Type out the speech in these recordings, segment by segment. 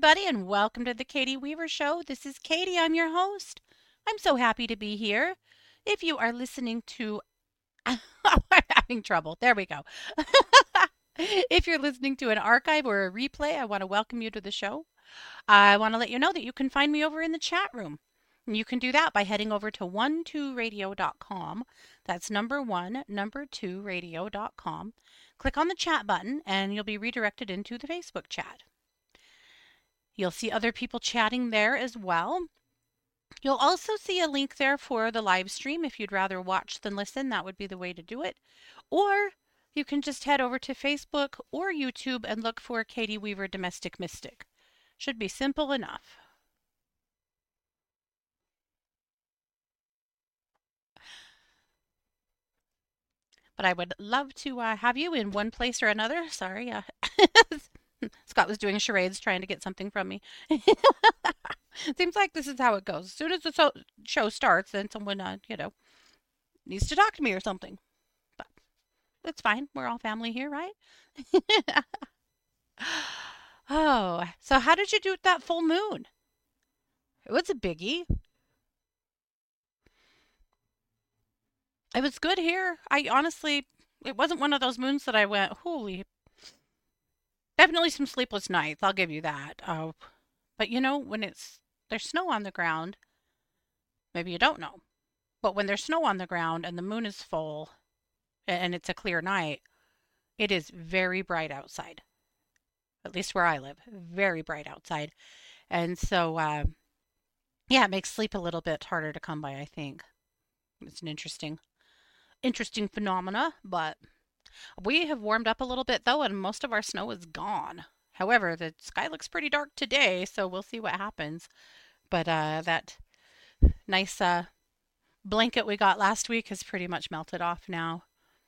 everybody, and welcome to the Katie Weaver Show. This is Katie, I'm your host. I'm so happy to be here. If you are listening to, I'm having trouble. There we go. If you're listening to an archive or a replay, I want to welcome you to the show. I want to let you know that you can find me over in the chat room. And you can do that by heading over to 12radio.com. That's number one, number two radio.com. Click on the chat button, and you'll be redirected into the Facebook chat. You'll see other people chatting there as well. You'll also see a link there for the live stream. If you'd rather watch than listen, that would be the way to do it. Or you can just head over to Facebook or YouTube and look for Katie Weaver Domestic Mystic. Should be simple enough. But I would love to have you in one place or another. Sorry. Scott was doing charades trying to get something from me. Seems like this is how it goes. As soon as the show starts, then someone, needs to talk to me or something. But it's fine. We're all family here, right? Oh, so how did you do with that full moon? It was a biggie. It was good here. I honestly, it wasn't one of those moons that I went, holy, definitely some sleepless nights. I'll give you that. But when there's snow on the ground, maybe you don't know. But when there's snow on the ground and the moon is full and it's a clear night, it is very bright outside. At least where I live, very bright outside. And so, yeah, it makes sleep a little bit harder to come by, I think. It's an interesting phenomena, but we have warmed up a little bit though, and most of our snow is gone. However, the sky looks pretty dark today, so we'll see what happens. But that nice blanket we got last week has pretty much melted off now.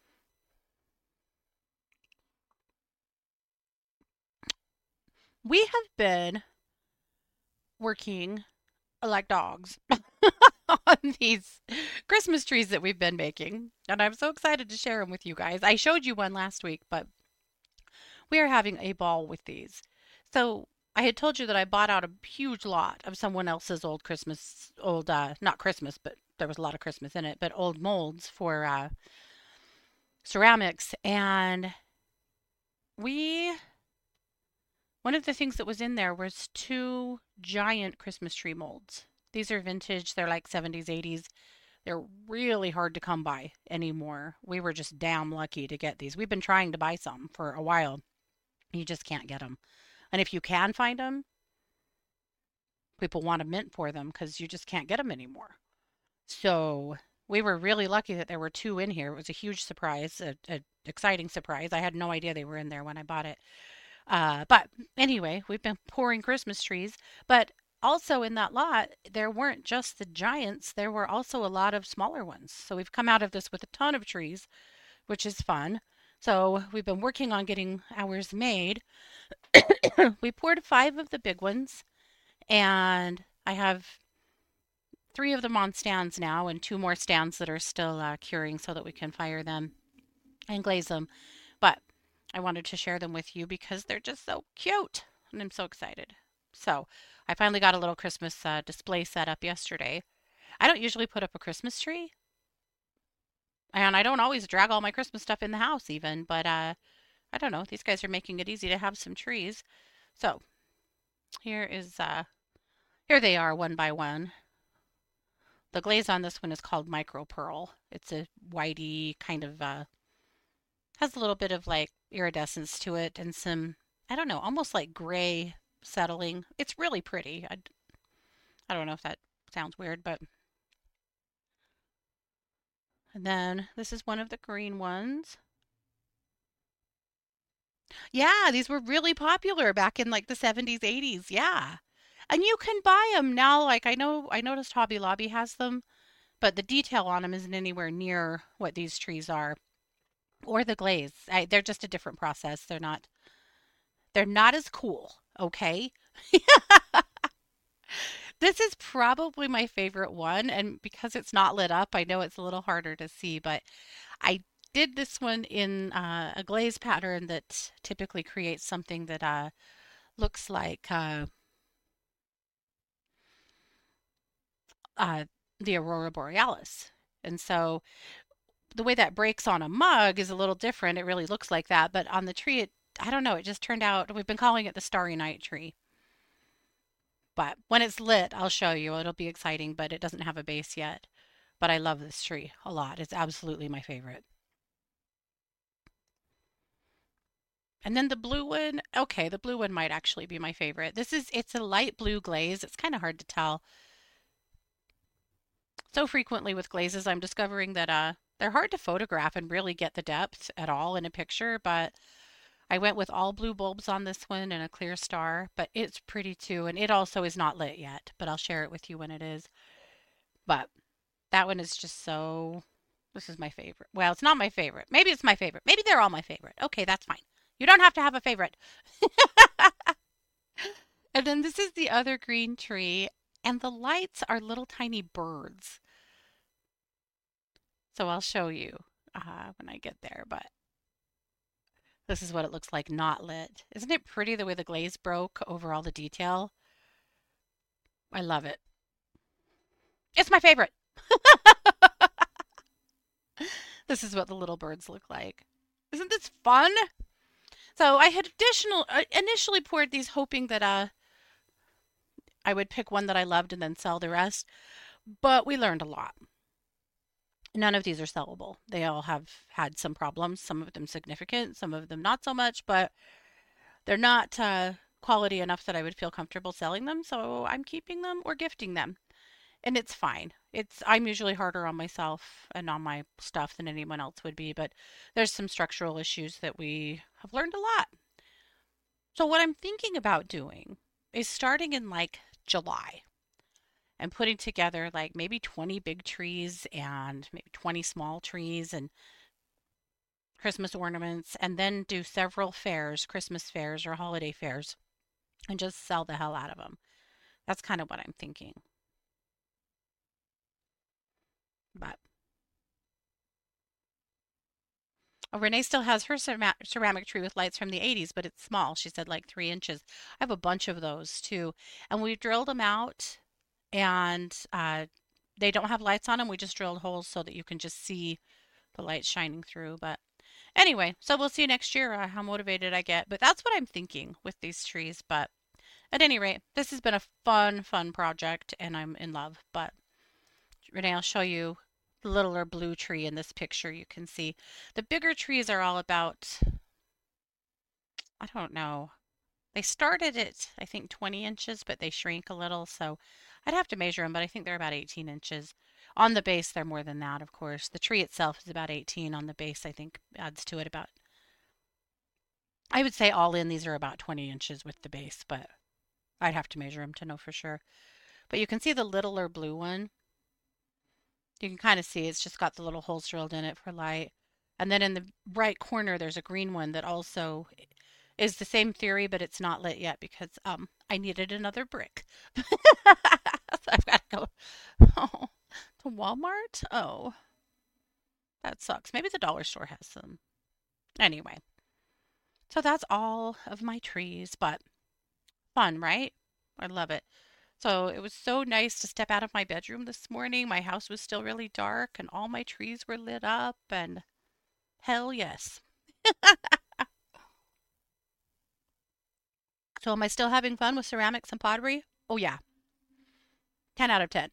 We have been working like dogs on these Christmas trees that we've been making, and I'm so excited to share them with you guys. I showed you one last week, but we are having a ball with these. So I had told you that I bought out a huge lot of someone else's not Christmas, but there was a lot of Christmas in it, but old molds for ceramics. And we, one of the things that was in there was two giant Christmas tree molds. These are vintage, they're like 70s, 80s. They're really hard to come by anymore. We were just damn lucky to get these. We've been trying to buy some for a while. You just can't get them. And if you can find them, people want a mint for them because you just can't get them anymore. So we were really lucky that there were two in here. It was a huge surprise, a exciting surprise. I had no idea they were in there when I bought it. But anyway, we've been pouring Christmas trees. But also in that lot, there weren't just the giants, there were also a lot of smaller ones. So we've come out of this with a ton of trees, which is fun. So we've been working on getting ours made. We poured five of the big ones, and I have three of them on stands now, and two more stands that are still curing so that we can fire them and glaze them. But I wanted to share them with you because they're just so cute, and I'm so excited. So I finally got a little Christmas display set up yesterday. I don't usually put up a Christmas tree, and I don't always drag all my Christmas stuff in the house even, but I don't know. These guys are making it easy to have some trees. So here they are one by one. The glaze on this one is called Micro Pearl. It's a whitey kind of has a little bit of like iridescence to it and some, I don't know, almost like gray settling. It's really pretty. I don't know if that sounds weird, but and then this is one of the green ones. Yeah, these were really popular back in like the 70s, 80s. Yeah. And you can buy them now. Like I noticed Hobby Lobby has them, but the detail on them isn't anywhere near what these trees are or the glaze. They're just a different process. They're not as cool, okay? This is probably my favorite one, and because it's not lit up, I know it's a little harder to see, but I did this one in a glaze pattern that typically creates something that looks like uh, the aurora borealis. And so the way that breaks on a mug is a little different. It really looks like that, but on the tree, I don't know, it just turned out, we've been calling it the Starry Night tree. But when it's lit, I'll show you. It'll be exciting, but it doesn't have a base yet. But I love this tree a lot. It's absolutely my favorite. And then the blue one, okay, the blue one might actually be my favorite. It's a light blue glaze. It's kind of hard to tell. So frequently with glazes, I'm discovering that they're hard to photograph and really get the depth at all in a picture, but I went with all blue bulbs on this one and a clear star, but it's pretty too, and it also is not lit yet, but I'll share it with you when it is. But that one is just so, this is my favorite. Well, it's not my favorite. Maybe it's my favorite. Maybe they're all my favorite. Okay, that's fine. You don't have to have a favorite. And then this is the other green tree, and the lights are little tiny birds. So I'll show you when I get there, but this is what it looks like not lit. Isn't it pretty the way the glaze broke over all the detail? I love it. It's my favorite. This is what the little birds look like. Isn't this fun? So I had initially poured these hoping that I would pick one that I loved and then sell the rest, but we learned a lot. None of these are sellable. They all have had some problems, some of them significant, some of them not so much, but they're not quality enough that I would feel comfortable selling them, so I'm keeping them or gifting them. And it's fine. I'm usually harder on myself and on my stuff than anyone else would be, but there's some structural issues that we have learned a lot. So what I'm thinking about doing is starting in like July and putting together like maybe 20 big trees and maybe 20 small trees and Christmas ornaments, and then do several fairs, Christmas fairs or holiday fairs, and just sell the hell out of them. That's kind of what I'm thinking. But oh, Renee still has her ceramic tree with lights from the 80s, but it's small. She said like 3 inches. I have a bunch of those too. And we drilled them out, and they don't have lights on them. We just drilled holes so that you can just see the light shining through. But anyway, so we'll see next year how motivated I get. But that's what I'm thinking with these trees. But at any rate, this has been a fun, fun project, and I'm in love. But Renee, I'll show you the littler blue tree in this picture. You can see the bigger trees are all about, I don't know. They started at, I think, 20 inches, but they shrank a little. So I'd have to measure them, but I think they're about 18 inches. On the base, they're more than that, of course. The tree itself is about 18. On the base, I think, adds to it about, I would say all in, these are about 20 inches with the base, but I'd have to measure them to know for sure. But you can see the littler blue one. You can kind of see it's just got the little holes drilled in it for light. And then in the right corner, there's a green one that also is the same theory, but it's not lit yet because I needed another brick. So I've got to go to Walmart. Oh, that sucks. Maybe the dollar store has some. Anyway, so that's all of my trees, but fun, right? I love it. So it was so nice to step out of my bedroom this morning. My house was still really dark and all my trees were lit up, and hell yes. So am I still having fun with ceramics and pottery? Oh yeah, 10 out of 10.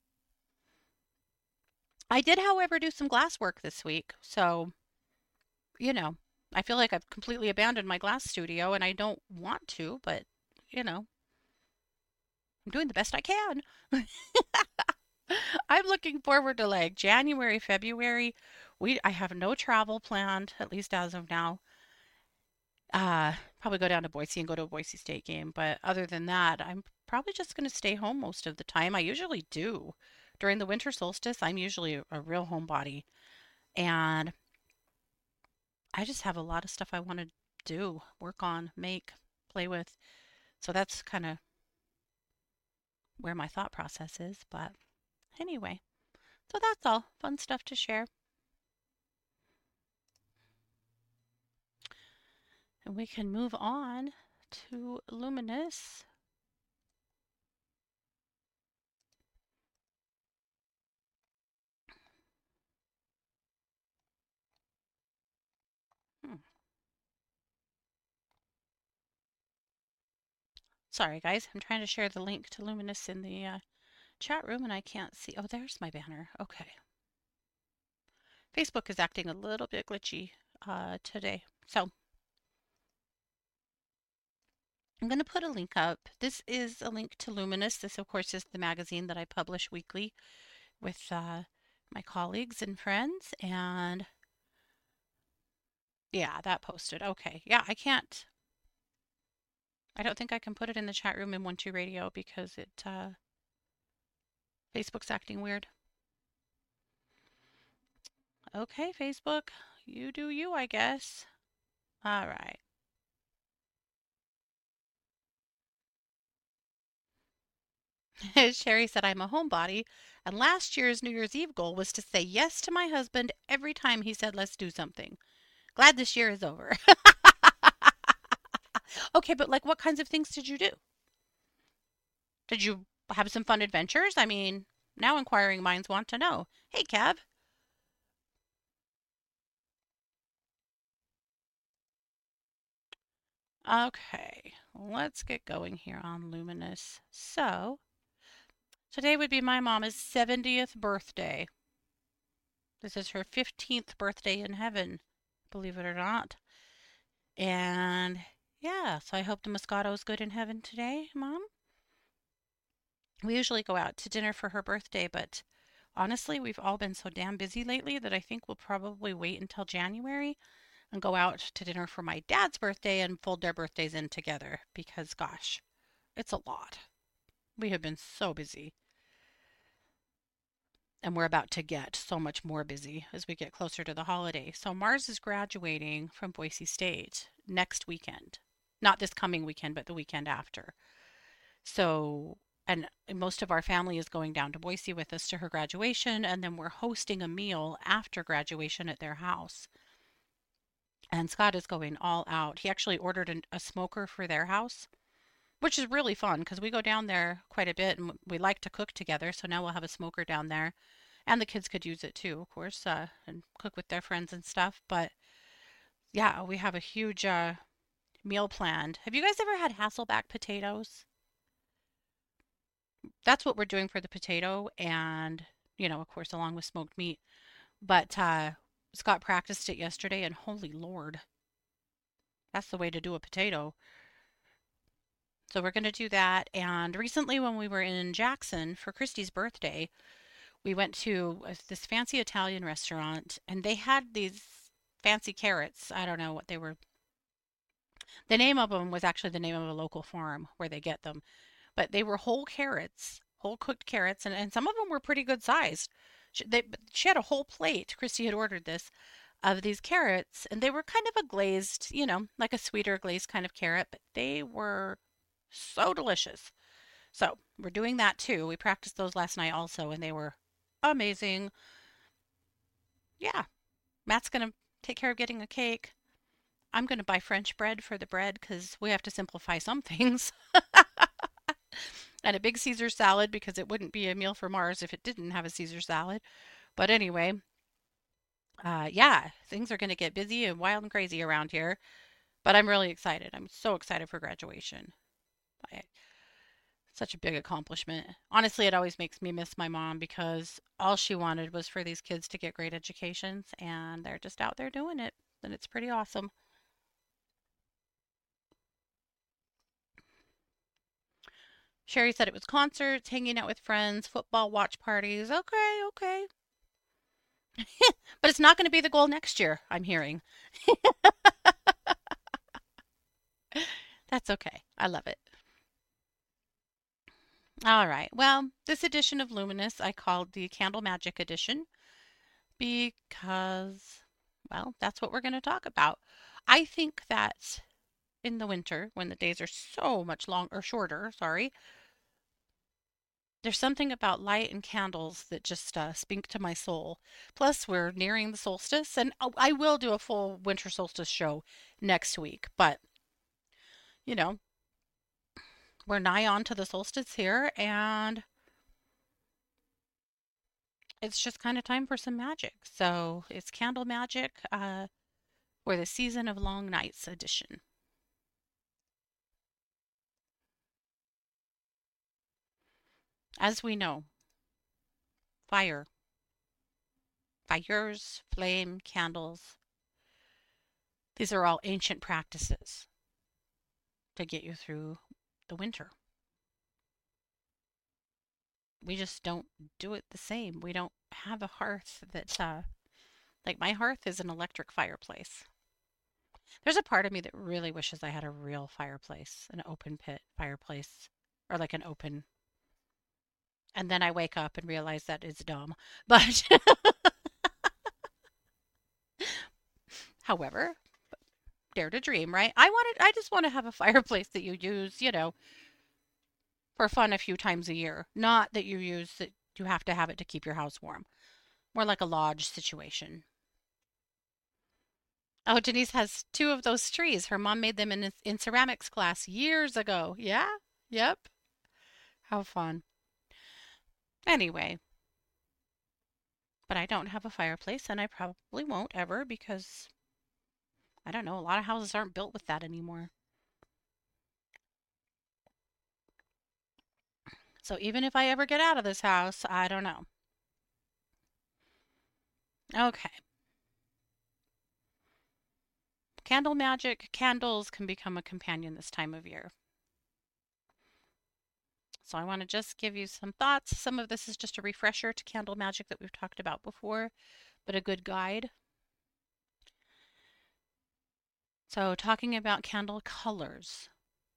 I did, however, do some glass work this week. So, you know, I feel like I've completely abandoned my glass studio and I don't want to, but, you know, I'm doing the best I can. I'm looking forward to like January, February. I have no travel planned, at least as of now. Probably go down to Boise and go to a Boise State game, but other than that, I'm probably just going to stay home most of the time. I usually do. During the winter solstice, I'm usually a real homebody, and I just have a lot of stuff I want to do, work on, make, play with. So that's kind of where my thought process is. But anyway, so that's all fun stuff to share. And we can move on to Luminous. Sorry, guys. I'm trying to share the link to Luminous in the chat room and I can't see. Oh, there's my banner. Okay. Facebook is acting a little bit glitchy today. So I'm going to put a link up. This is a link to Luminous. This, of course, is the magazine that I publish weekly with my colleagues and friends. And yeah, that posted. Okay. Yeah, I don't think I can put it in the chat room in 1-2 Radio because Facebook's acting weird. Okay, Facebook, you do you, I guess. All right. Sherry said, I'm a homebody, and last year's New Year's Eve goal was to say yes to my husband every time he said, let's do something. Glad this year is over. Okay, but like what kinds of things did you do? Did you have some fun adventures? I mean, now inquiring minds want to know. Hey, Cab. Okay, let's get going here on Luminous. So, today would be my mama's 70th birthday. This is her 15th birthday in heaven, believe it or not. And yeah, so I hope the Moscato's good in heaven today, Mom. We usually go out to dinner for her birthday, but honestly, we've all been so damn busy lately that I think we'll probably wait until January and go out to dinner for my dad's birthday and fold their birthdays in together because, gosh, it's a lot. We have been so busy. And we're about to get so much more busy as we get closer to the holiday. So Mars is graduating from Boise State next weekend. Not this coming weekend, but the weekend after. So, and most of our family is going down to Boise with us to her graduation, and then we're hosting a meal after graduation at their house. And Scott is going all out. He actually ordered a smoker for their house, which is really fun because we go down there quite a bit and we like to cook together. So now we'll have a smoker down there. And the kids could use it too, of course, and cook with their friends and stuff. But yeah, we have a huge meal planned. Have you guys ever had Hasselback potatoes? That's what we're doing for the potato, and of course, along with smoked meat. But Scott practiced it yesterday, and holy Lord, that's the way to do a potato. So we're going to do that. And recently, when we were in Jackson for Christy's birthday, we went to this fancy Italian restaurant, and they had these fancy carrots. I don't know what they were. The name of them was actually the name of a local farm where they get them, but they were whole carrots, whole cooked carrots, and some of them were pretty good sized. She had a whole plate. Christy had ordered this of these carrots, and they were kind of a glazed, like a sweeter glazed kind of carrot, but they were so delicious. So we're doing that too. We practiced those last night also, and they were amazing. Yeah, Matt's gonna take care of getting a cake. I'm gonna buy French bread for the bread because we have to simplify some things. And a big Caesar salad because it wouldn't be a meal for Mars if it didn't have a Caesar salad. But anyway, yeah, things are gonna get busy and wild and crazy around here. But I'm really excited. I'm so excited for graduation. I, Such a big accomplishment. Honestly, it always makes me miss my mom because all she wanted was for these kids to get great educations, and they're just out there doing it. And it's pretty awesome. Sherry said it was concerts, hanging out with friends, football watch parties. Okay, okay. But it's not going to be the goal next year, I'm hearing. That's okay. I love it. All right. Well, this edition of Luminous I called the Candle Magic Edition because, well, that's what we're going to talk about. I think that in the winter, when the days are so much longer or shorter, sorry, there's something about light and candles that just speak to my soul. Plus, we're nearing the solstice, and I will do a full winter solstice show next week. But, you know, we're nigh on to the solstice here, and it's just kind of time for some magic. So it's Candle Magic for the Season of Long Nights edition. As we know, fire, fires, flame, candles, these are all ancient practices to get you through the winter. We just don't do it the same. We don't have a hearth that's like my hearth is an electric fireplace. There's a part of me that really wishes I had a real fireplace, an open pit fireplace, or like an open. And then I wake up and realize that it's dumb. But however, dare to dream, right? I just want to have a fireplace that you use, for fun a few times a year. Not that you use that you have to have it to keep your house warm. More like a lodge situation. Oh, Denise has two of those trees. Her mom made them in ceramics class years ago. Yeah? Yep. How fun. Anyway, but I don't have a fireplace and I probably won't ever because I don't know, a lot of houses aren't built with that anymore. So even if I ever get out of this house, I don't know. Okay. Candle magic. Candles can become a companion this time of year. So I want to just give you some thoughts. Some of this is just a refresher to candle magic that we've talked about before, but a good guide. So talking about candle colors.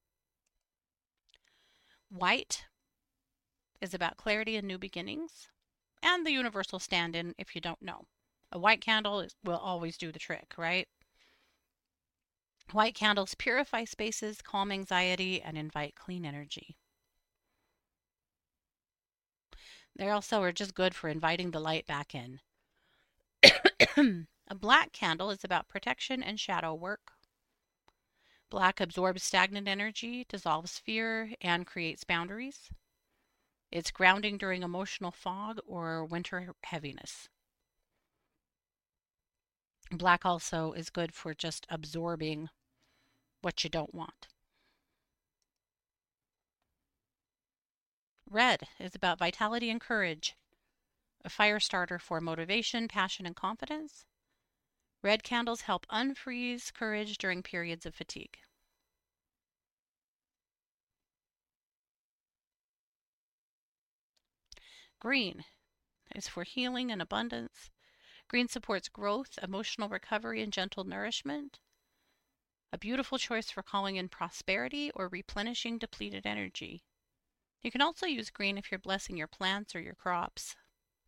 White is about clarity and new beginnings, and the universal stand-in if you don't know. A white candle will always do the trick, right? White candles purify spaces, calm anxiety, and invite clean energy. They also are just good for inviting the light back in. A black candle is about protection and shadow work. Black absorbs stagnant energy, dissolves fear, and creates boundaries. It's grounding during emotional fog or winter heaviness. Black also is good for just absorbing what you don't want. Red is about vitality and courage, a fire starter for motivation, passion, and confidence. Red candles help unfreeze courage during periods of fatigue. Green is for healing and abundance. Green supports growth, emotional recovery, and gentle nourishment. A beautiful choice for calling in prosperity or replenishing depleted energy. You can also use green if you're blessing your plants or your crops.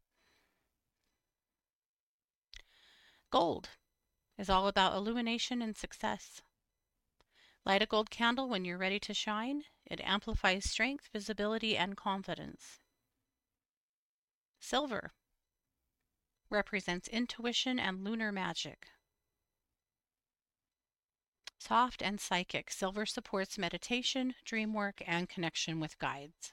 Gold is all about illumination and success. Light a gold candle when you're ready to shine. It amplifies strength, visibility, and confidence. Silver represents intuition and lunar magic. Soft and psychic, silver supports meditation, dream work, and connection with guides.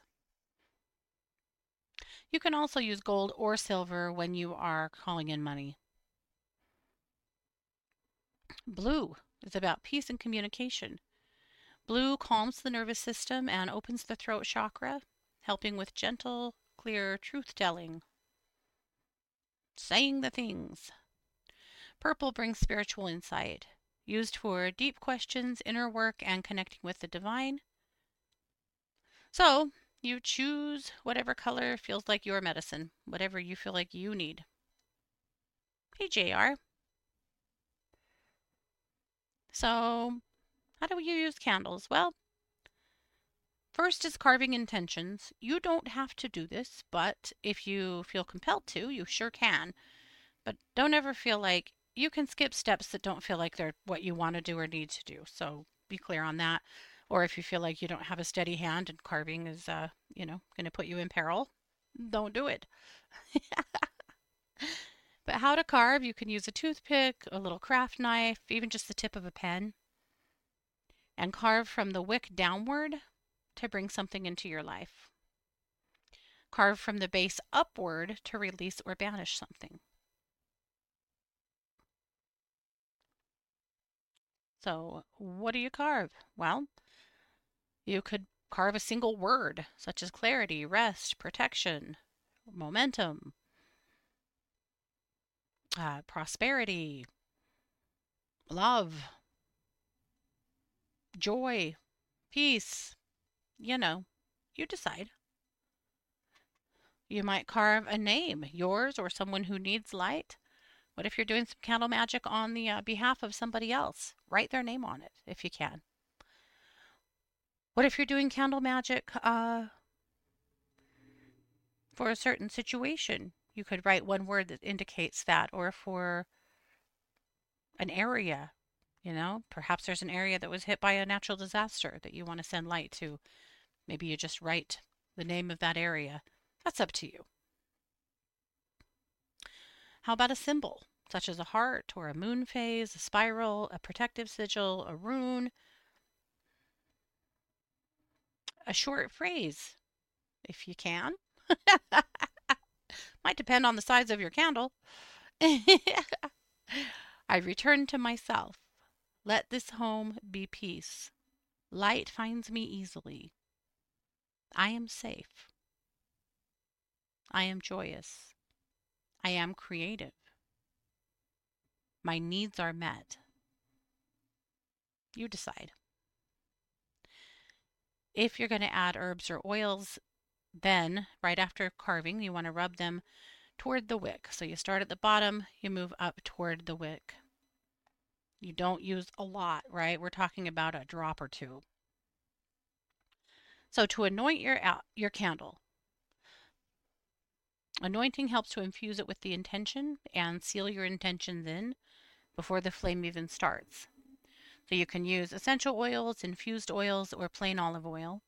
You can also use gold or silver when you are calling in money. Blue is about peace and communication. Blue calms the nervous system and opens the throat chakra, helping with gentle, clear truth telling. Saying the things. Purple brings spiritual insight, used for deep questions, inner work, and connecting with the divine. So, you choose whatever color feels like your medicine, whatever you feel like you need. Hey, JR. So, how do you use candles? Well, first is carving intentions. You don't have to do this, but if you feel compelled to, you sure can. But don't ever feel like you can skip steps that don't feel like they're what you want to do or need to do. So be clear on that. Or if you feel like you don't have a steady hand and carving is, going to put you in peril, don't do it. But how to carve, you can use a toothpick, a little craft knife, even just the tip of a pen, and carve from the wick downward to bring something into your life. Carve from the base upward to release or banish something. So, what do you carve? Well, you could Carve a single word, such as clarity, rest, protection, momentum, prosperity, love, joy, peace. You know, you decide. You might carve a name, yours or someone who needs light. What if you're doing some candle magic on the behalf of somebody else? Write their name on it if you can. What if you're doing candle magic for a certain situation? You could write one word that indicates that, or for an area, perhaps there's an area that was hit by a natural disaster that you want to send light to. Maybe you just write the name of that area. That's up to you. How about a symbol, such as a heart or a moon phase, a spiral, a protective sigil, a rune, a short phrase, if you can. Might depend on the size of your candle. I return to myself. Let this home be peace. Light finds me easily. I am safe. I am joyous. I am creative. My needs are met. You decide. If you're going to add herbs or oils, then right after carving, you want to rub them toward the wick. So you start at the bottom, you move up toward the wick. You don't use a lot, right? We're talking about a drop or two. So to anoint your candle, anointing helps to infuse it with the intention and seal your intentions in before the flame even starts. So you can use essential oils, infused oils, or plain olive oil.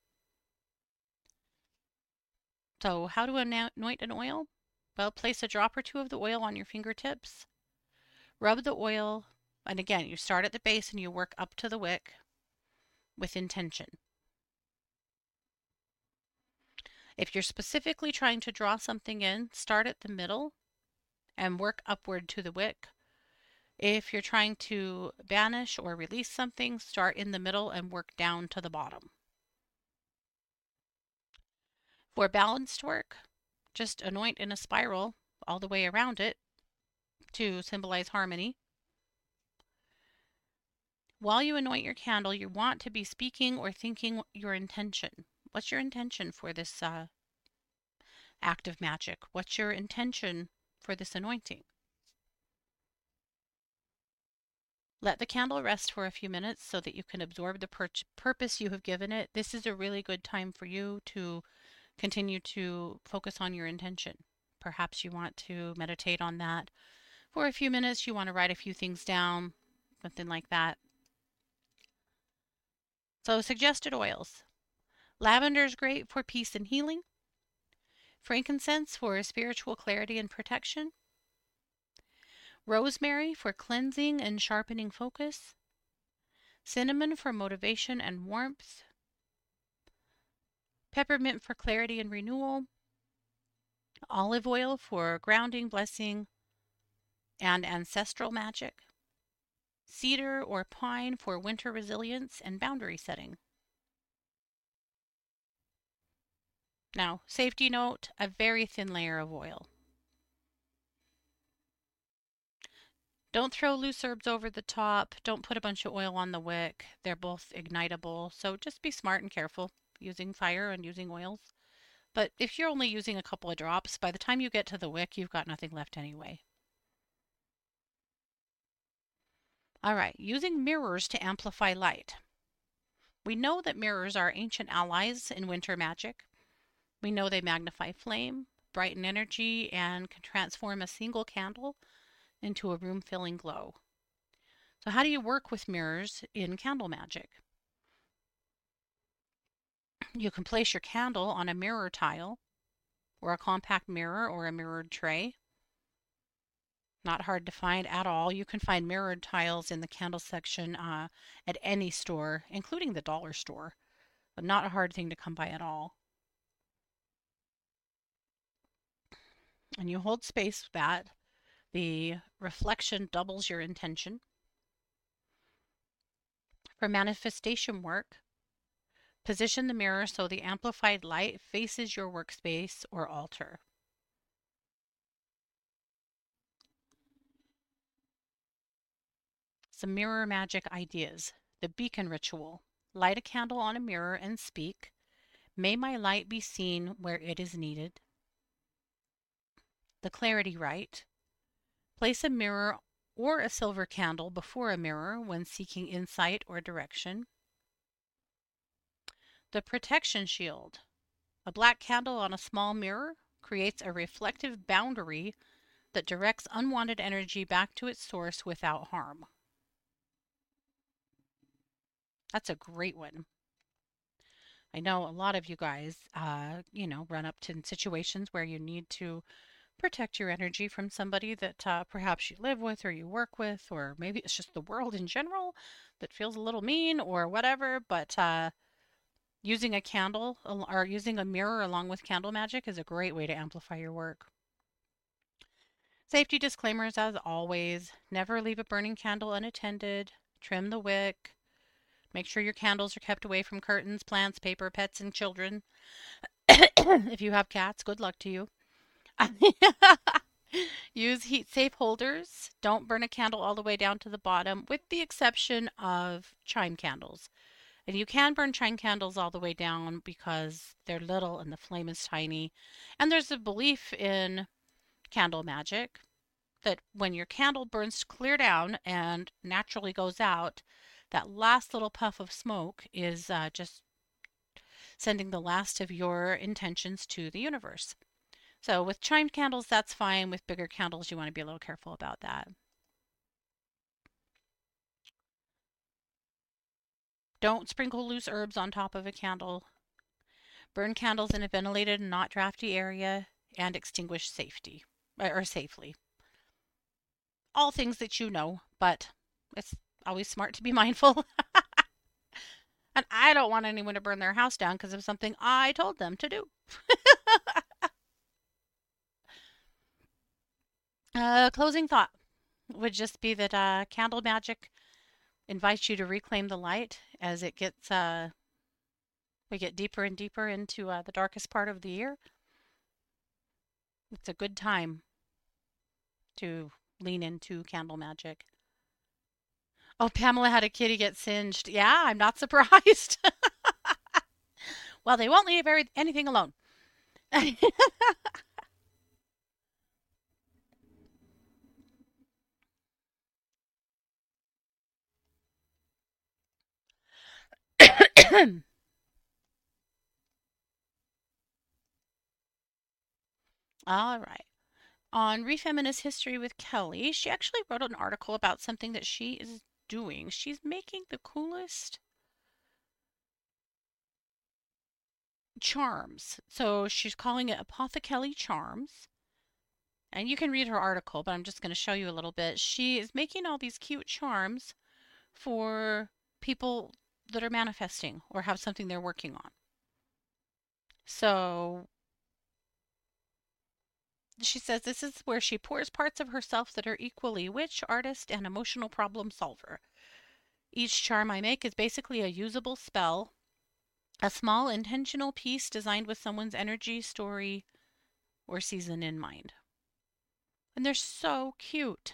So how to anoint an oil? Well, place a drop or two of the oil on your fingertips. Rub the oil, and again, you start at the base and you work up to the wick with intention. If you're specifically trying to draw something in, start at the middle and work upward to the wick. If you're trying to banish or release something, start in the middle and work down to the bottom. For balanced work, just anoint in a spiral all the way around it to symbolize harmony. While you anoint your candle, you want to be speaking or thinking your intention. What's your intention for this act of magic? What's your intention for this anointing? Let the candle rest for a few minutes so that you can absorb the purpose you have given it. This is a really good time for you to continue to focus on your intention. Perhaps you want to meditate on that for a few minutes. You want to write a few things down, something like that. So suggested oils. Lavender is great for peace and healing. Frankincense for spiritual clarity and protection. Rosemary for cleansing and sharpening focus. Cinnamon for motivation and warmth. Peppermint for clarity and renewal. Olive oil for grounding, blessing, and ancestral magic. Cedar or pine for winter resilience and boundary setting. Now, safety note, a very thin layer of oil. Don't throw loose herbs over the top. Don't put a bunch of oil on the wick. They're both ignitable, so just be smart and careful using fire and using oils. But if you're only using a couple of drops, by the time you get to the wick, you've got nothing left anyway. All right, using mirrors to amplify light. We know that mirrors are ancient allies in winter magic. We know they magnify flame, brighten energy, and can transform a single candle into a room-filling glow. So how do you work with mirrors in candle magic? You can place your candle on a mirror tile or a compact mirror or a mirrored tray. Not hard to find at all. You can find mirrored tiles in the candle section at any store, including the dollar store. But not a hard thing to come by at all. And you hold space with that. The reflection doubles your intention. For manifestation work, Position the mirror so the amplified light faces your workspace or altar. Some mirror magic ideas. The beacon ritual. Light a candle on a mirror and speak, "May my light be seen where it is needed." The clarity rite. Place a mirror or a silver candle before a mirror when seeking insight or direction. The protection shield. A black candle on a small mirror creates a reflective boundary that directs unwanted energy back to its source without harm. That's a great one. I know a lot of you guys, run up to situations where you need to protect your energy from somebody that perhaps you live with or you work with, or maybe it's just the world in general that feels a little mean or whatever. But using a candle or using a mirror along with candle magic is a great way to amplify your work. Safety disclaimers as always. Never leave a burning candle unattended. Trim the wick. Make sure your candles are kept away from curtains, plants, paper, pets, and children. If you have cats, good luck to you. Use heat safe holders. Don't burn a candle all the way down to the bottom, with the exception of chime candles. And you can burn chime candles all the way down because they're little and the flame is tiny. And there's a belief in candle magic that when your candle burns clear down and naturally goes out, that last little puff of smoke is just sending the last of your intentions to the universe. So with chimed candles, that's fine. With bigger candles, you want to be a little careful about that. Don't sprinkle loose herbs on top of a candle. Burn candles in a ventilated and not drafty area, and extinguish safely. All things that you know, but it's always smart to be mindful. And I don't want anyone to burn their house down because of something I told them to do. Closing thought would just be that candle magic invites you to reclaim the light as we get deeper and deeper into the darkest part of the year. It's a good time to lean into candle magic. Oh, Pamela had a kitty get singed. Yeah, I'm not surprised. Well, they won't leave anything alone. All right. On Refeminist History with Kelly, she actually wrote an article about something that she is doing. She's making the coolest charms. So she's calling it Apothecary Charms. And you can read her article, but I'm just going to show you a little bit. She is making all these cute charms for people that are manifesting or have something they're working on. So she says this is where she pours parts of herself that are equally witch, artist, and emotional problem solver. Each charm I make is basically a usable spell, a small intentional piece designed with someone's energy, story, or season in mind. And they're so cute.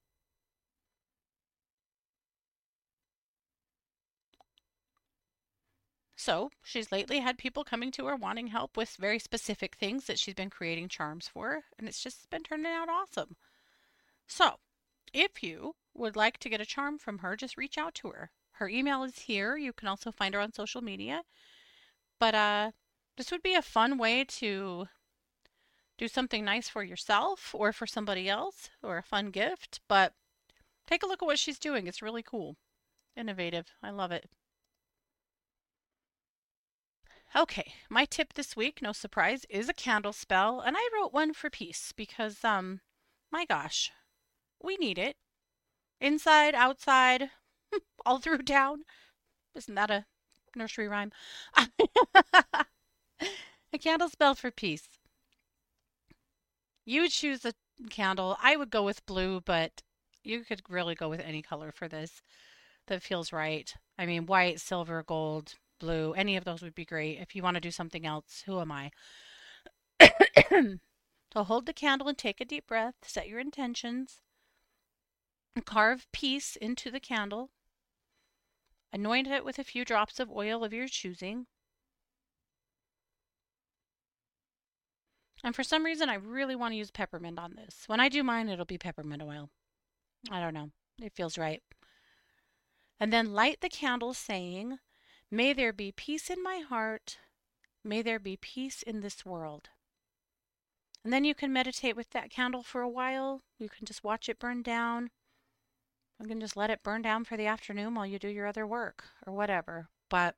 So she's lately had people coming to her wanting help with very specific things that she's been creating charms for, and it's just been turning out awesome. So if you would like to get a charm from her, just reach out to her. Her email is here. You can also find her on social media. But this would be a fun way to do something nice for yourself or for somebody else, or a fun gift. But take a look at what she's doing. It's really cool. Innovative. I love it. Okay, my tip this week, no surprise, is a candle spell, and I wrote one for peace because my gosh, we need it. Inside, outside, all through town. Isn't that a nursery rhyme? A candle spell for peace. You would choose a candle. I would go with blue, but you could really go with any color for this that feels right. I mean, white, silver, gold, blue, any of those would be great. If you want to do something else, who am I? So hold the candle and take a deep breath, set your intentions, and carve peace into the candle. Anoint it with a few drops of oil of your choosing. And for some reason, I really want to use peppermint on this. When I do mine, it'll be peppermint oil. I don't know. It feels right. And then light the candle saying, "May there be peace in my heart. May there be peace in this world." And then you can meditate with that candle for a while. You can just watch it burn down. You can just let it burn down for the afternoon while you do your other work or whatever. But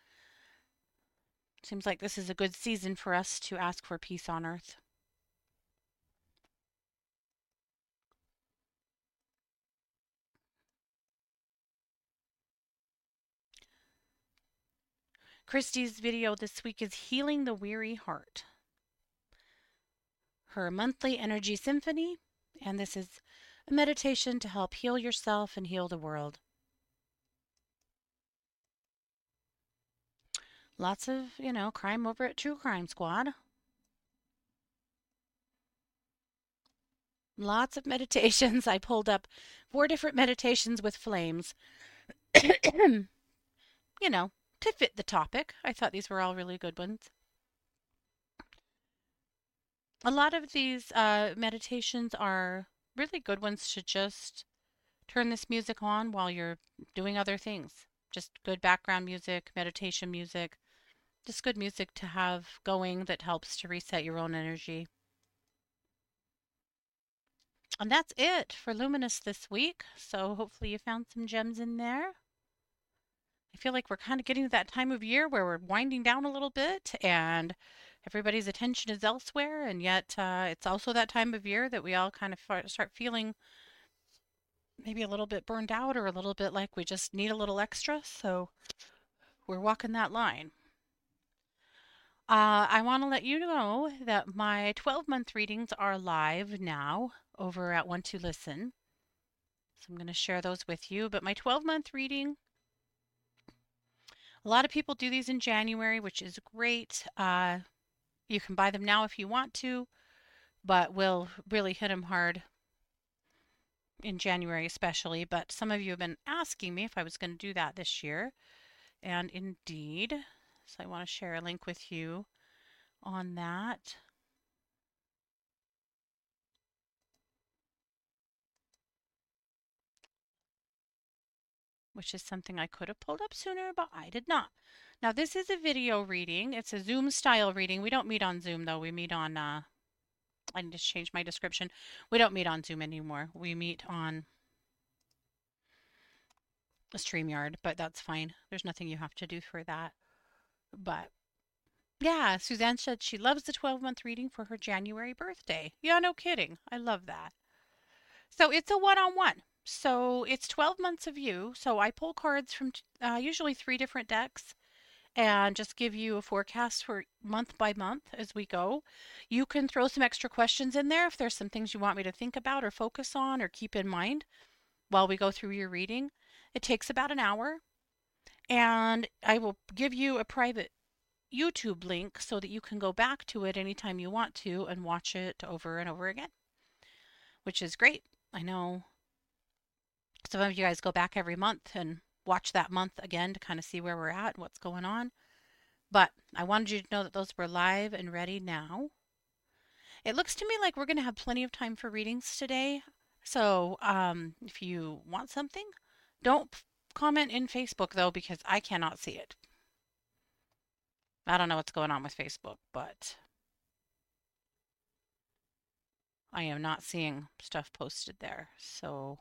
it seems like this is a good season for us to ask for peace on earth. Christy's video this week is Healing the Weary Heart, her monthly energy symphony, and this is a meditation to help heal yourself and heal the world. Lots of, crime over at True Crime Squad. Lots of meditations. I pulled up 4 different meditations with flames, to fit the topic. I thought these were all really good ones. A lot of these meditations are really good ones to just turn this music on while you're doing other things. Just good background music, meditation music, just good music to have going that helps to reset your own energy. And that's it for Luminous this week. So hopefully you found some gems in there. I feel like we're kind of getting to that time of year where we're winding down a little bit and everybody's attention is elsewhere. And yet it's also that time of year that we all kind of start feeling maybe a little bit burned out or a little bit like we just need a little extra. So we're walking that line. I want to let you know that my 12-month readings are live now over at Want to Listen. So I'm going to share those with you. But my 12-month reading, a lot of people do these in January, which is great. You can buy them now if you want to, but we'll really hit them hard in January especially. But some of you have been asking me if I was going to do that this year. And indeed, so I want to share a link with you on that. Which is something I could have pulled up sooner, but I did not. Now, this is a video reading. It's a Zoom style reading. We don't meet on Zoom, though. We meet on, I need to change my description. We don't meet on Zoom anymore. We meet on a StreamYard, but that's fine. There's nothing you have to do for that. But yeah, Suzanne said she loves the 12-month reading for her January birthday. Yeah, no kidding. I love that. So it's a one-on-one. So it's 12 months of you. So I pull cards from usually 3 different decks and just give you a forecast for month by month as we go. You can throw some extra questions in there if there's some things you want me to think about or focus on or keep in mind while we go through your reading. It takes about an hour, and I will give you a private YouTube link so that you can go back to it anytime you want to and watch it over and over again, which is great. I know some of you guys go back every month and watch that month again to kind of see where we're at and what's going on. But I wanted you to know that those were live and ready now. It looks to me like we're going to have plenty of time for readings today. So if you want something, don't comment in Facebook, though, because I cannot see it. I don't know what's going on with Facebook, but I am not seeing stuff posted there. So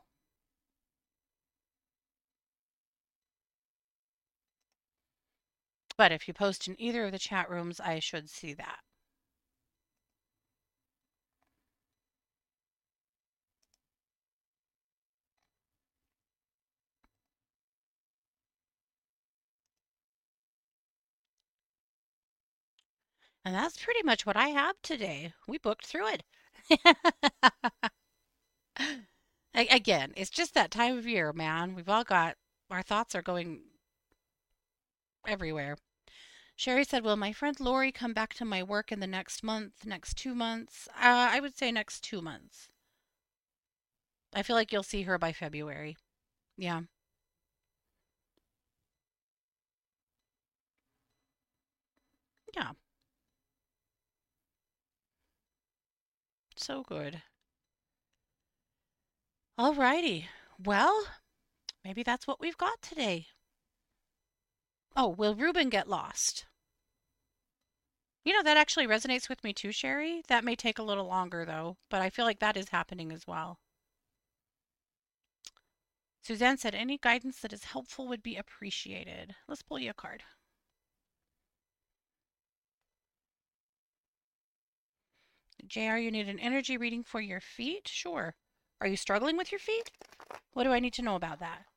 but if you post in either of the chat rooms, I should see that. And that's pretty much what I have today. We booked through it. Again, it's just that time of year, man. We've all got our thoughts are going everywhere. Sherry said, "Will my friend Lori come back to my work in the next month, next 2 months?" I would say next 2 months. I feel like you'll see her by February. Yeah. Yeah. So good. Alrighty. Well, maybe that's what we've got today. Oh, will Ruben get lost? That actually resonates with me too, Sherry. That may take a little longer though, but I feel like that is happening as well. Suzanne said any guidance that is helpful would be appreciated. Let's pull you a card. JR, you need an energy reading for your feet? Sure. Are you struggling with your feet? What do I need to know about that?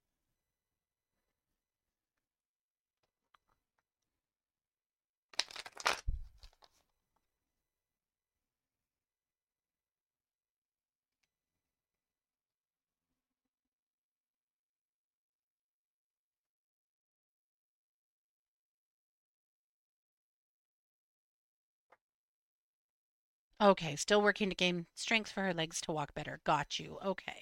Okay, still working to gain strength for her legs to walk better. Got you. Okay.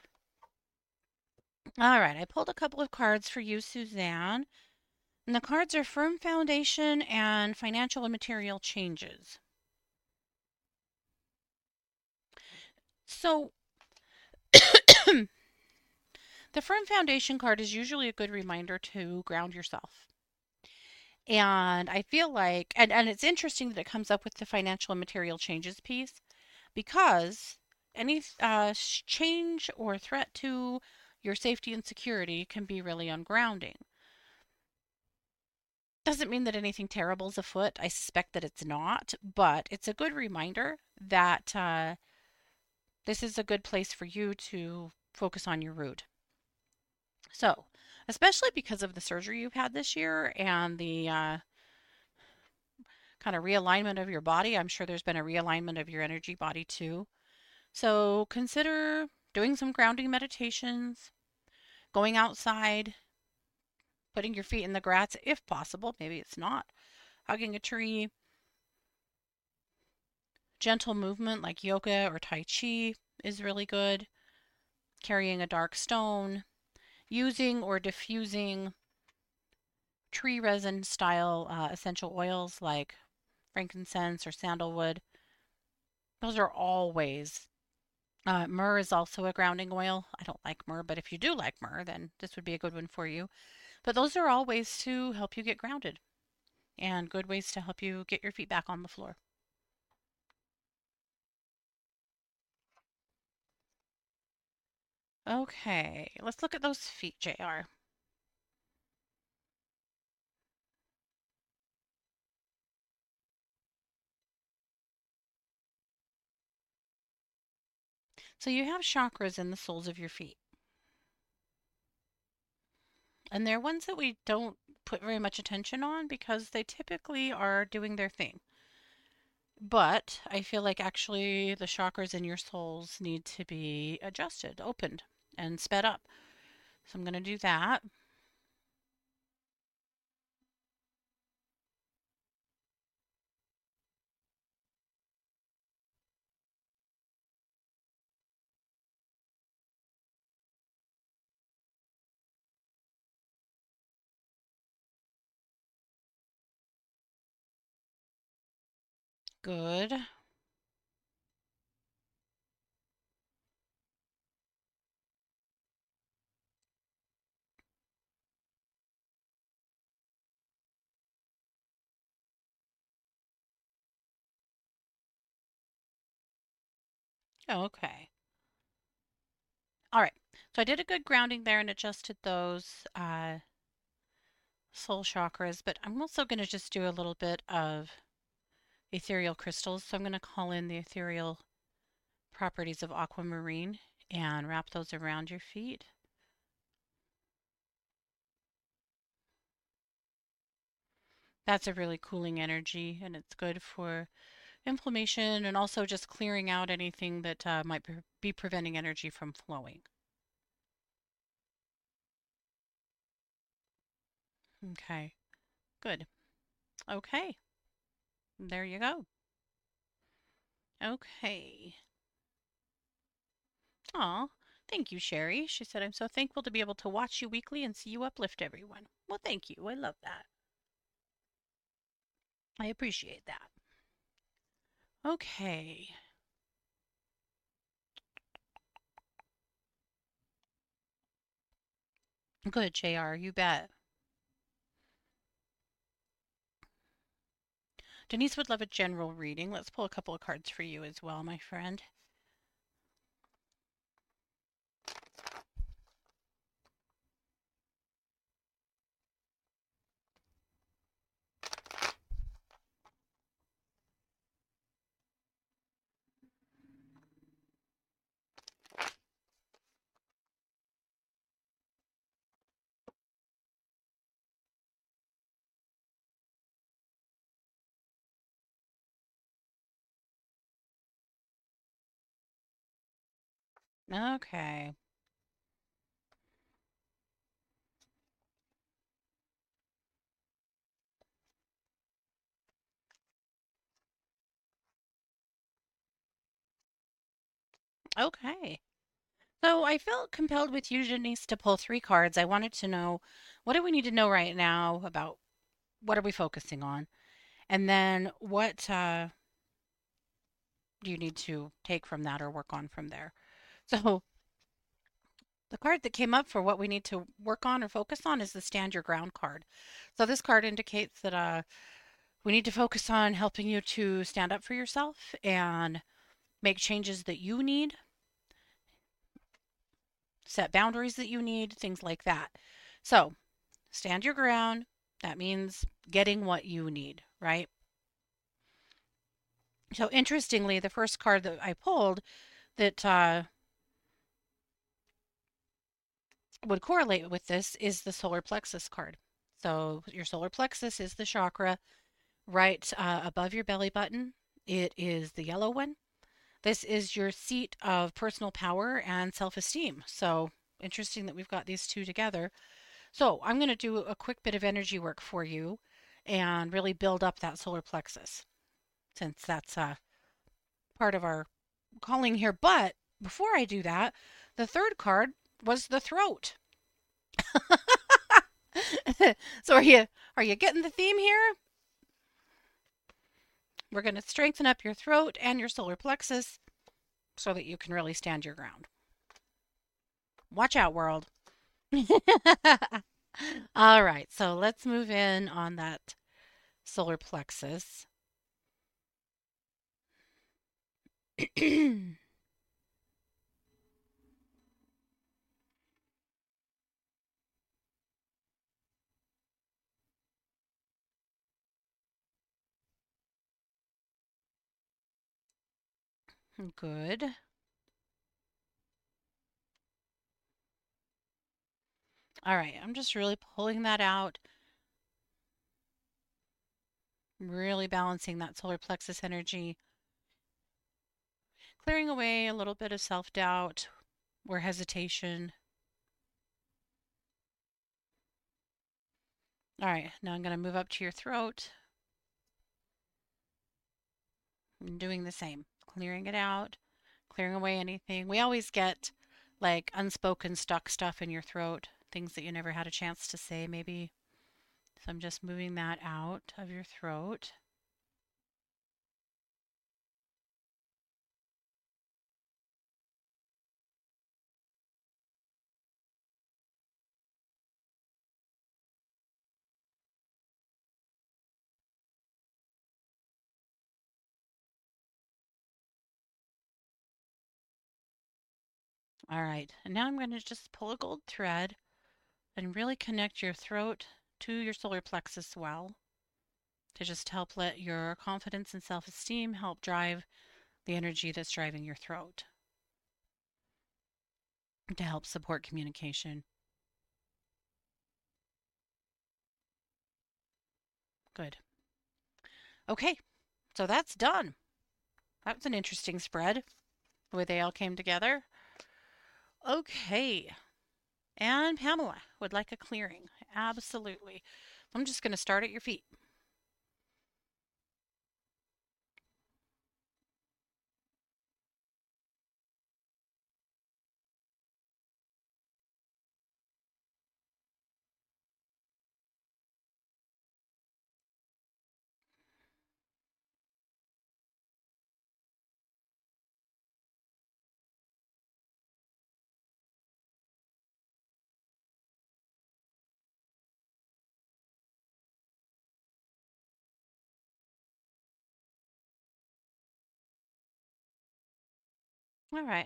All right, I pulled a couple of cards for you, Suzanne. And the cards are firm foundation and financial and material changes. So, the firm foundation card is usually a good reminder to ground yourself. And I feel like, and it's interesting that it comes up with the financial and material changes piece because any change or threat to your safety and security can be really ungrounding. Doesn't mean that anything terrible is afoot. I suspect that it's not, but it's a good reminder that this is a good place for you to focus on your root. So, especially because of the surgery you've had this year and the kind of realignment of your body, I'm sure there's been a realignment of your energy body too. So, consider doing some grounding meditations, going outside, putting your feet in the grass if possible. Maybe it's not. Hugging a tree, gentle movement like yoga or Tai Chi is really good. Carrying a dark stone, using or diffusing tree resin style essential oils like frankincense or sandalwood. Those are all ways. Myrrh is also a grounding oil. I don't like myrrh, but if you do like myrrh, then this would be a good one for you. But those are all ways to help you get grounded and good ways to help you get your feet back on the floor. Okay, let's look at those feet, JR. So you have chakras in the soles of your feet. And they're ones that we don't put very much attention on because they typically are doing their thing. But I feel like actually the chakras in your soles need to be adjusted, opened, and sped up. So I'm going to do that. Good. Okay. All right. So I did a good grounding there and adjusted those soul chakras, but I'm also going to just do a little bit of ethereal crystals. So I'm going to call in the ethereal properties of aquamarine and wrap those around your feet. That's a really cooling energy and it's good for inflammation and also just clearing out anything that might be preventing energy from flowing. Okay, good. Okay, there you go. Okay. Aw, thank you, Sherry. She said, I'm so thankful to be able to watch you weekly and see you uplift everyone. Well, thank you. I love that. I appreciate that. Okay. Good, JR. You bet. Denise would love a general reading. Let's pull a couple of cards for you as well, my friend. Okay. Okay. So I felt compelled with you, Denise, to pull three cards. I wanted to know what do we need to know right now about what are we focusing on? And then what do you need to take from that or work on from there? So the card that came up for what we need to work on or focus on is the Stand Your Ground card. So this card indicates that we need to focus on helping you to stand up for yourself and make changes that you need, set boundaries that you need, things like that. So stand your ground. That means getting what you need, right? So interestingly, the first card that I pulled that would correlate with this is the solar plexus card. So your solar plexus is the chakra right above your belly button. It is the yellow one. This is your seat of personal power and self-esteem. So interesting that we've got these two together. So I'm going to do a quick bit of energy work for you and really build up that solar plexus since that's part of our calling here. But before I do that, the third card was the throat. So are you getting the theme here? We're going to strengthen up your throat and your solar plexus so that you can really stand your ground. Watch out, world. All right, so let's move in on that solar plexus. Good. All right, I'm just really pulling that out, really balancing that solar plexus energy, clearing away a little bit of self-doubt or hesitation. All right, now I'm going to move up to your throat and doing the same, clearing it out, clearing away anything. We always get like unspoken stuck stuff in your throat, things that you never had a chance to say, maybe. So I'm just moving that out of your throat. All right, and now I'm going to just pull a gold thread and really connect your throat to your solar plexus well to just help let your confidence and self-esteem help drive the energy that's driving your throat to help support communication. Good. Okay, so that's done. That was an interesting spread, the way they all came together. Okay, and Pamela would like a clearing. Absolutely. I'm just going to start at your feet. All right.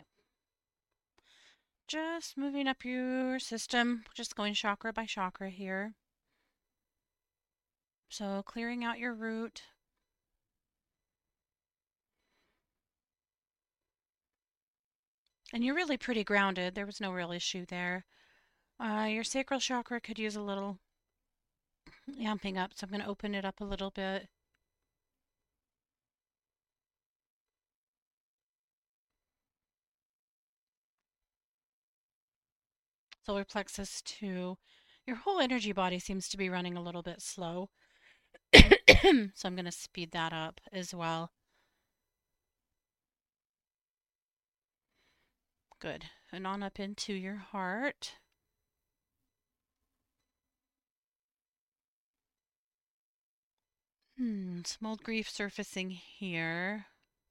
Just moving up your system, just going chakra by chakra here. So clearing out your root. And you're really pretty grounded. There was no real issue there. Your sacral chakra could use a little amping up, so I'm going to open it up a little bit. Solar plexus too. Your whole energy body seems to be running a little bit slow. So I'm going to speed that up as well. Good. And on up into your heart. Some old grief surfacing here.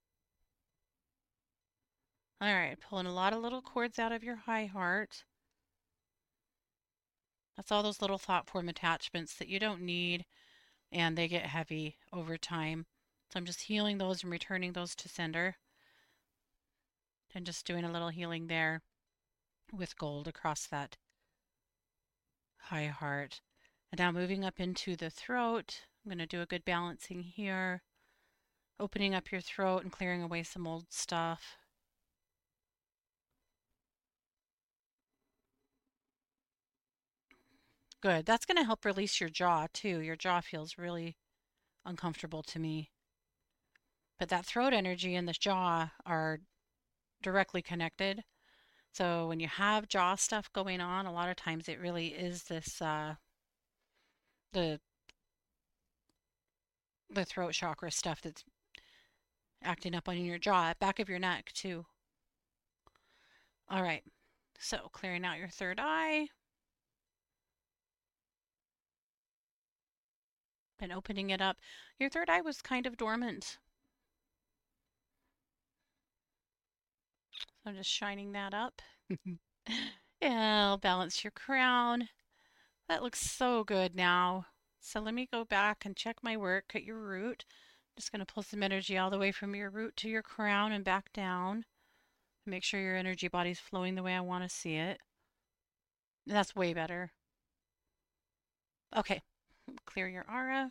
All right, pulling a lot of little cords out of your high heart. That's all those little thought form attachments that you don't need, and they get heavy over time. So I'm just healing those and returning those to sender. And just doing a little healing there with gold across that high heart. And now moving up into the throat. I'm going to do a good balancing here. Opening up your throat and clearing away some old stuff. Good. That's going to help release your jaw too. Your jaw feels really uncomfortable to me. But that throat energy and the jaw are directly connected. So when you have jaw stuff going on, a lot of times it really is this the the throat chakra stuff that's acting up on your jaw, back of your neck too. All right. So clearing out your third eye and opening it up. Your third eye was kind of dormant. So I'm just shining that up. Yeah, I'll balance your crown. That looks so good now. So let me go back and check my work at your root. Just going to pull some energy all the way from your root to your crown and back down. Make sure your energy body's flowing the way I want to see it. That's way better. Okay, clear your aura.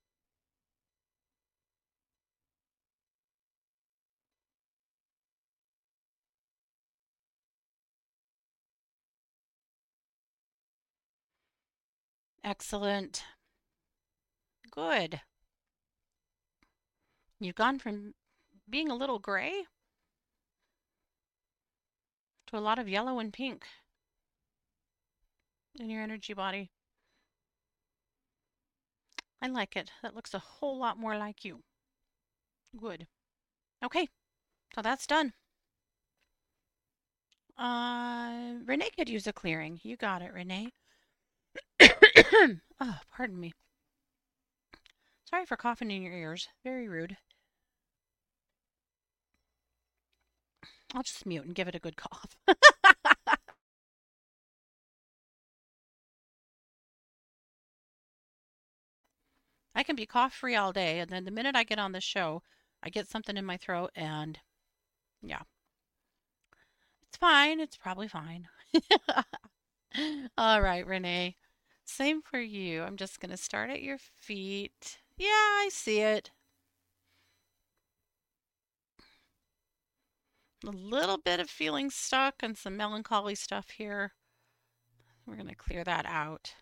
Excellent. Good. You've gone from being a little gray to a lot of yellow and pink in your energy body. I like it. That looks a whole lot more like you. Good. Okay, so that's done. Renee could use a clearing. You got it, Renee. Oh, pardon me. Sorry for coughing in your ears. Very rude. I'll just mute and give it a good cough. I can be cough free all day, and then the minute I get on the show, I get something in my throat, and yeah, it's fine. It's probably fine. All right, Renee. Same for you. I'm just going to start at your feet. Yeah, I see it. A little bit of feeling stuck and some melancholy stuff here. We're going to clear that out.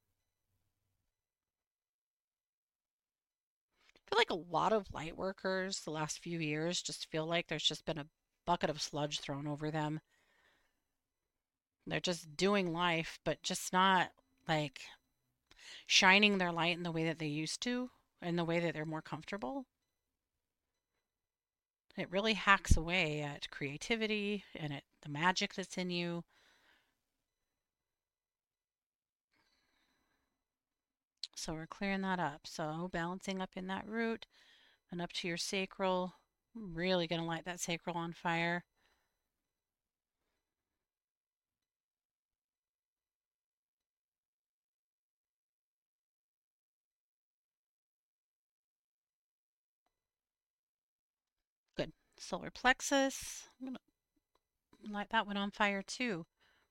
I feel like a lot of light workers the last few years just feel like there's just been a bucket of sludge thrown over them. They're just doing life, but just not like shining their light in the way that they used to, in the way that they're more comfortable. It really hacks away at creativity and at the magic that's in you. So we're clearing that up. So balancing up in that root and up to your sacral. I'm really going to light that sacral on fire. Good. Solar plexus. I'm going to light that one on fire too.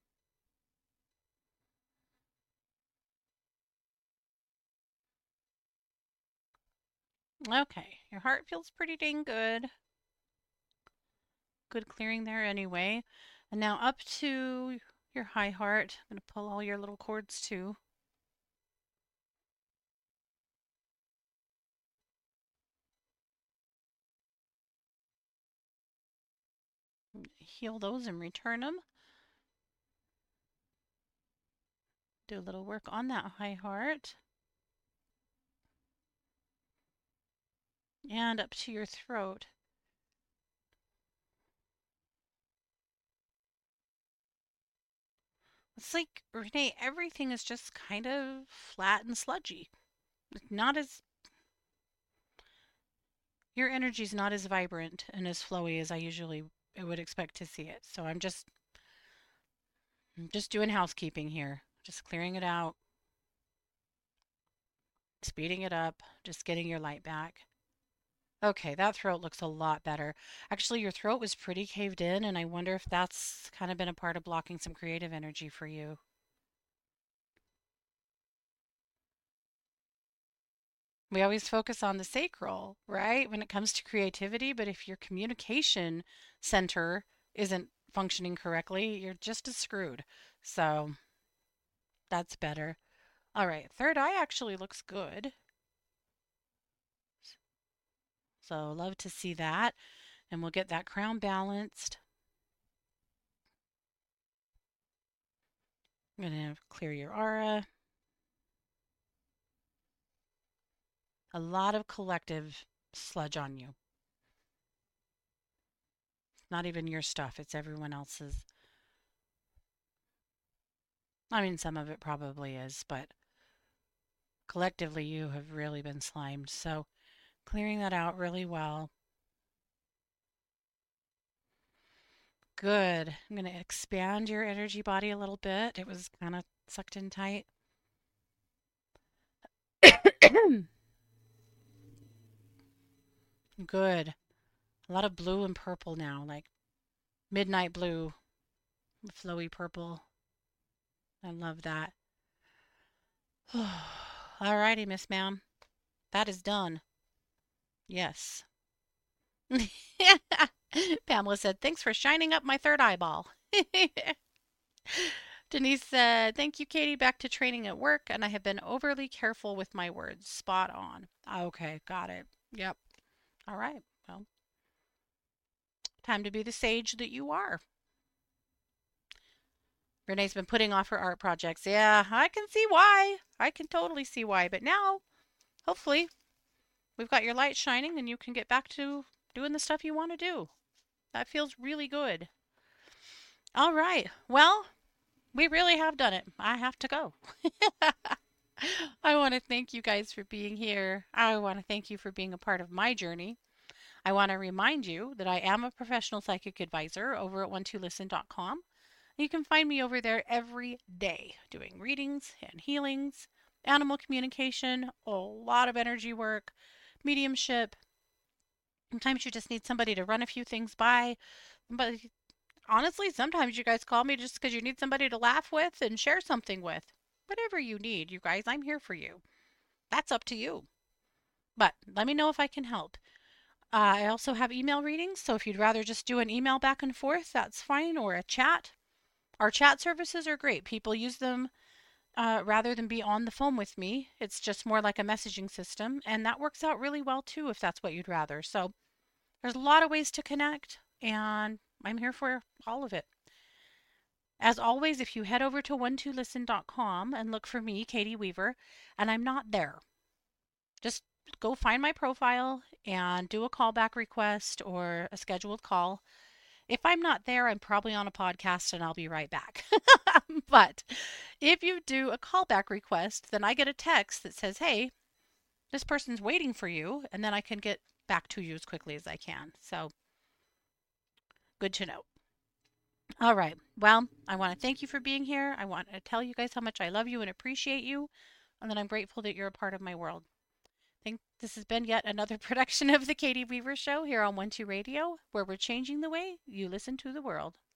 Okay, your heart feels pretty dang good. Good clearing there anyway. And now up to your high heart. I'm going to pull all your little cords too. Heal those and return them. Do a little work on that high heart. And up to your throat. It's like, Renee, everything is just kind of flat and sludgy. Not as, your energy's not as vibrant and as flowy as I usually would expect to see it. So I'm just doing housekeeping here, just clearing it out, speeding it up, just getting your light back. Okay, that throat looks a lot better. Actually, your throat was pretty caved in, and I wonder if that's kind of been a part of blocking some creative energy for you. We always focus on the sacral, right, when it comes to creativity, but if your communication center isn't functioning correctly, you're just as screwed. So that's better. All right, third eye actually looks good. So love to see that. And we'll get that crown balanced. I'm going to clear your aura. A lot of collective sludge on you. Not even your stuff, it's everyone else's. I mean, some of it probably is, but collectively you have really been slimed. So clearing that out really well. Good. I'm going to expand your energy body a little bit. It was kind of sucked in tight. Good. A lot of blue and purple now, like midnight blue, flowy purple. I love that. All righty, Miss Ma'am. That is done. Yes. Pamela said, thanks for shining up my third eyeball. Denise said, thank you, Katie. Back to training at work, and I have been overly careful with my words. Spot on. Okay, got it. Yep. All right. Well, time to be the sage that you are. Renee's been putting off her art projects. Yeah, I can see why. I can totally see why. But now, hopefully, we've got your light shining and you can get back to doing the stuff you want to do. That feels really good. All right. Well, we really have done it. I have to go. I want to thank you guys for being here. I want to thank you for being a part of my journey. I want to remind you that I am a professional psychic advisor over at one2listen.com. You can find me over there every day doing readings and healings, animal communication, a lot of energy work, mediumship. Sometimes you just need somebody to run a few things by. But honestly, sometimes you guys call me just because you need somebody to laugh with and share something with. Whatever you need, you guys, I'm here for you. That's up to you. But let me know if I can help. I also have email readings, so if you'd rather just do an email back and forth, that's fine, or a chat. Our chat services are great. People use them rather than be on the phone with me. It's just more like a messaging system, and that works out really well too if that's what you'd rather. So there's a lot of ways to connect, and I'm here for all of it. As always, if you head over to one2listen.com and look for me, Katie Weaver, and I'm not there, just go find my profile and do a callback request or a scheduled call. If I'm not there, I'm probably on a podcast and I'll be right back. But if you do a callback request, then I get a text that says, hey, this person's waiting for you, and then I can get back to you as quickly as I can. So good to know. All right. Well, I want to thank you for being here. I want to tell you guys how much I love you and appreciate you, and that I'm grateful that you're a part of my world. I think this has been yet another production of the Katie Weaver Show here on 1-2 Radio, where we're changing the way you listen to the world.